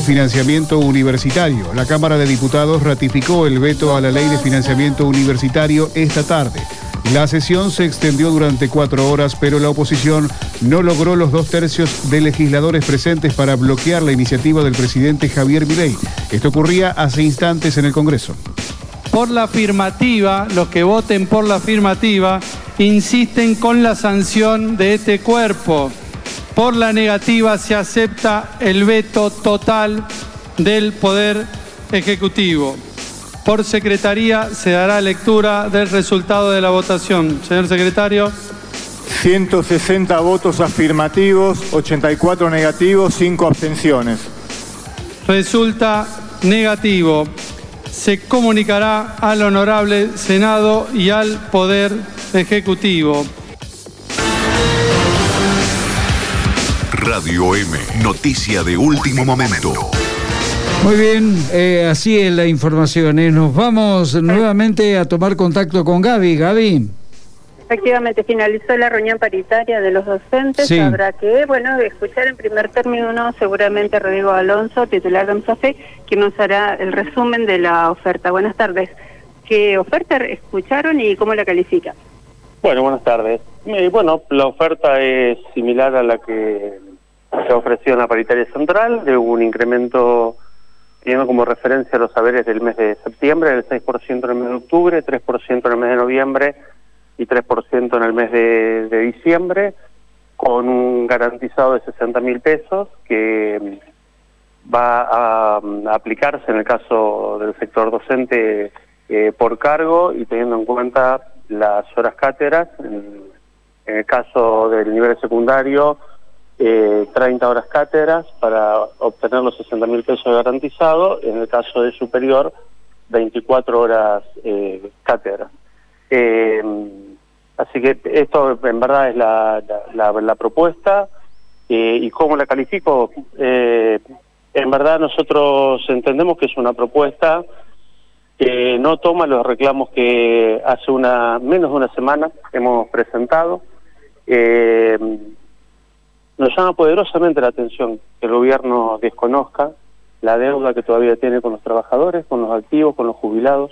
financiamiento universitario. La Cámara de Diputados ratificó el veto a la ley de financiamiento universitario esta tarde. La sesión se extendió durante 4 horas, pero la oposición no logró los 2/3 de legisladores presentes para bloquear la iniciativa del presidente Javier Milei. Esto ocurría hace instantes en el Congreso. Por la afirmativa, los que voten por la afirmativa, insisten con la sanción de este cuerpo. Por la negativa se acepta el veto total del Poder Ejecutivo. Por secretaría se dará lectura del resultado de la votación. Señor secretario. 160 votos afirmativos, 84 negativos, 5 abstenciones. Resulta negativo. Se comunicará al Honorable Senado y al Poder Ejecutivo. Radio M, noticia de último momento. Muy bien, así es la información. Nos vamos nuevamente a tomar contacto con Gaby. Gaby. Efectivamente, finalizó la reunión paritaria de los docentes. Sí. Habrá que, escuchar en primer término seguramente a Rodrigo Alonso, titular de AMSAFE, que nos hará el resumen de la oferta. Buenas tardes. ¿Qué oferta escucharon y cómo la califican? Bueno, buenas tardes. La oferta es similar a la que se ofreció en la paritaria central, de un incremento teniendo como referencia los saberes del mes de septiembre, del 6% en el mes de octubre, 3% en el mes de noviembre y 3% en el mes de diciembre, con un garantizado de 60.000 pesos que va a aplicarse en el caso del sector docente por cargo y teniendo en cuenta las horas cátedras. En el caso del nivel secundario, 30 horas cátedras para obtener los 60.000 pesos garantizados. En el caso de superior, 24 horas cátedras. Así que esto en verdad es la propuesta. ¿Y cómo la califico? En verdad nosotros entendemos que es una propuesta que no toma los reclamos que hace menos de una semana hemos presentado. Nos llama poderosamente la atención que el gobierno desconozca la deuda que todavía tiene con los trabajadores, con los activos, con los jubilados.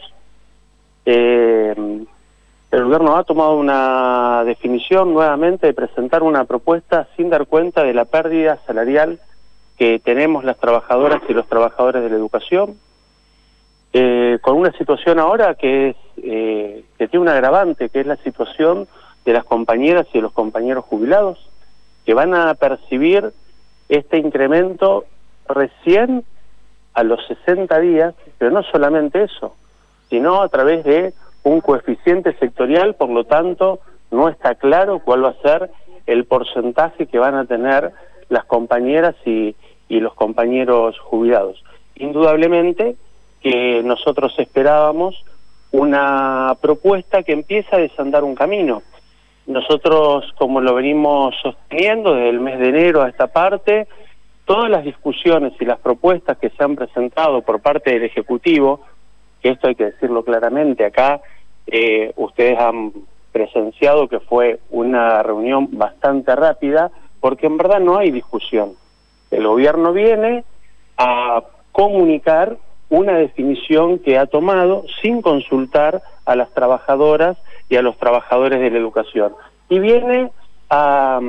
El gobierno ha tomado una definición nuevamente de presentar una propuesta sin dar cuenta de la pérdida salarial que tenemos las trabajadoras y los trabajadores de la educación, con una situación ahora que tiene un agravante, que es la situación de las compañeras y de los compañeros jubilados, que van a percibir este incremento recién a los 60 días, pero no solamente eso, sino a través de un coeficiente sectorial. Por lo tanto, no está claro cuál va a ser el porcentaje que van a tener las compañeras y los compañeros jubilados. Indudablemente que nosotros esperábamos una propuesta que empieza a desandar un camino. Nosotros, como lo venimos sosteniendo desde el mes de enero a esta parte, todas las discusiones y las propuestas que se han presentado por parte del Ejecutivo, que esto hay que decirlo claramente, acá ustedes han presenciado que fue una reunión bastante rápida, porque en verdad no hay discusión. El gobierno viene a comunicar una definición que ha tomado sin consultar a las trabajadoras y a los trabajadores de la educación. Y viene a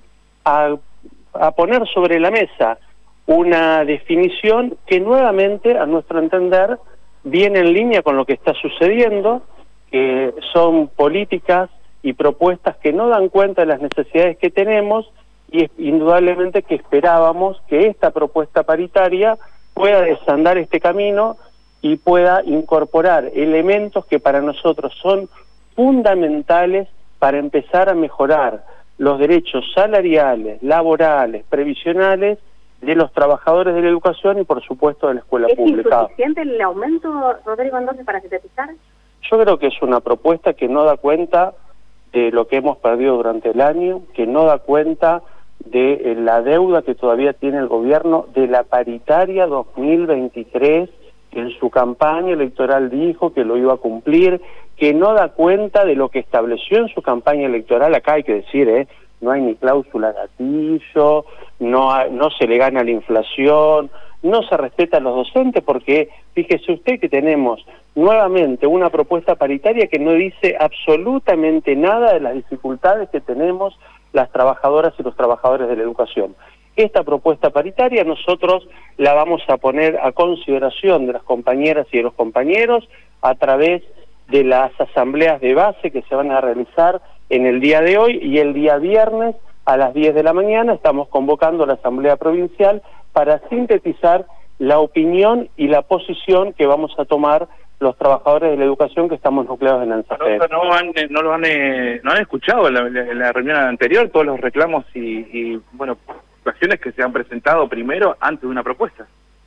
poner sobre la mesa una definición que nuevamente, a nuestro entender, viene en línea con lo que está sucediendo, que son políticas y propuestas que no dan cuenta de las necesidades que tenemos, y indudablemente que esperábamos que esta propuesta paritaria pueda desandar este camino y pueda incorporar elementos que para nosotros son fundamentales para empezar a mejorar los derechos salariales, laborales, previsionales de los trabajadores de la educación y por supuesto de la escuela pública. ¿Es insuficiente el aumento, Rodrigo, entonces, para sintetizar? Yo creo que es una propuesta que no da cuenta de lo que hemos perdido durante el año, que no da cuenta de la deuda que todavía tiene el gobierno, de la paritaria 2023, que en su campaña electoral dijo que lo iba a cumplir, que no da cuenta de lo que estableció en su campaña electoral. Acá hay que decir, no hay ni cláusula gatillo, no se le gana la inflación, no se respeta a los docentes, porque fíjese usted que tenemos nuevamente una propuesta paritaria que no dice absolutamente nada de las dificultades que tenemos las trabajadoras y los trabajadores de la educación. Esta propuesta paritaria nosotros la vamos a poner a consideración de las compañeras y de los compañeros a través de las asambleas de base que se van a realizar en el día de hoy, y el día viernes a las 10 de la mañana estamos convocando a la Asamblea Provincial para sintetizar la opinión y la posición que vamos a tomar los trabajadores de la educación que estamos nucleados en ANSAFED. ¿No han escuchado en la reunión anterior todos los reclamos y bueno, cuestiones que se han presentado primero antes de una propuesta?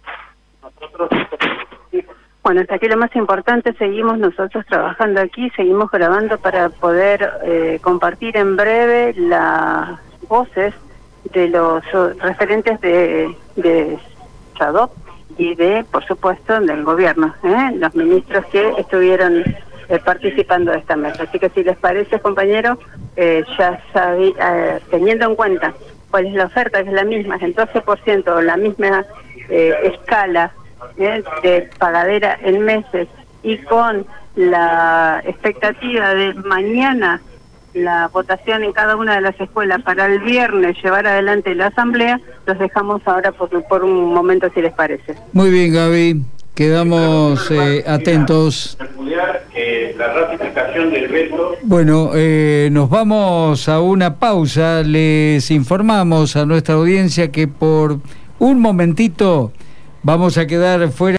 Bueno, hasta aquí lo más importante, seguimos nosotros trabajando aquí, seguimos grabando para poder compartir en breve las voces de los referentes de SADOP y de, por supuesto, del gobierno, los ministros que estuvieron participando de esta mesa. Así que si les parece, compañeros, teniendo en cuenta cuál es la oferta, que es la misma, es el 12%, la misma escala de pagadera en meses, y con la expectativa de mañana la votación en cada una de las escuelas para el viernes llevar adelante la asamblea, los dejamos ahora por un momento, si les parece. Muy bien, Gaby, quedamos atentos. La ratificación del veto. Bueno, nos vamos a una pausa. Les informamos a nuestra audiencia que por un momentito vamos a quedar fuera.